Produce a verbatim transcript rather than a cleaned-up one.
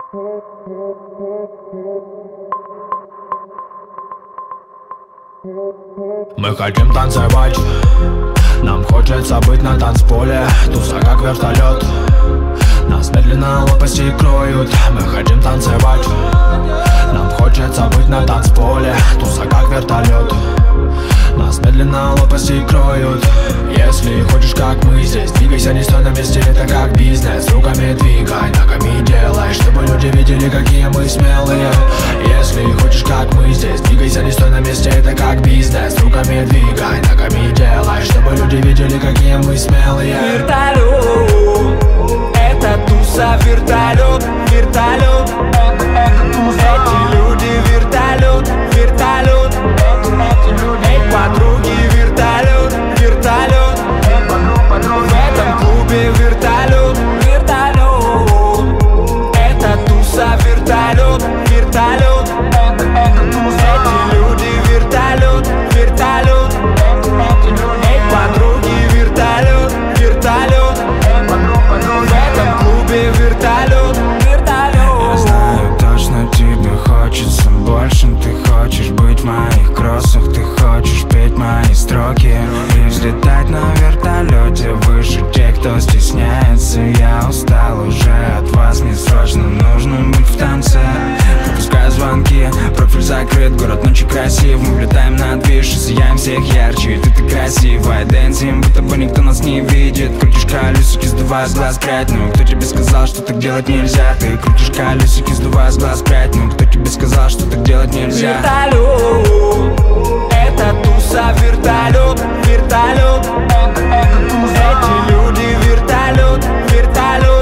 Мы хотим танцевать, нам хочется быть на танцполе. Туса как вертолет, нас медленно лопасти кроют. Мы хотим танцевать, нам хочется быть на танцполе. Туса как вертолет, нас медленно лопасти кроют. Если хочешь как мы здесь, двигайся, не стой на месте, это как бизнес. Руками двигай, ногами делай, чтобы люди видели, какие мы смелые. Если хочешь как мы здесь, двигайся, не стой на месте, это как бизнес. Руками двигай, ногами делай, чтобы люди видели, какие мы смелые. Вертолет, это туса, вертолет, вертолет. Эти люди вертолет, вертолет. Эй, подруги, вертолет, вертолет. В этом клубе вертолет, вертолет. Это туса, вертолет, вертолет. Эти люди вертолет, вертолет. Эй, подруги, вертолет, вертолет. В этом клубе вертолет, вертолет. Я знаю точно, тебе хочется больше. Ты хочешь быть в моих кроссах, ты хочешь петь мои строки и взлетать на вертолете выше тех, кто стесняется. Я устал уже от вас, мне срочно нужно быть в танце. Пропускаю звонки, профиль закрыт, город ночи красив. Мы влетаем на движ и сияем всех ярче. Ты так красивая, дэнсим, будто бы никто нас не видит. Крутишь колесики, сдувая с глаз прядь. Ну кто тебе сказал, что так делать нельзя? Ты крутишь колесики, сдувая с глаз прядь. Ну кто тебе сказал, что так делать нельзя? Вертолет, это туса, вертолет, вертолет. Эти люди вертолет, вертолет.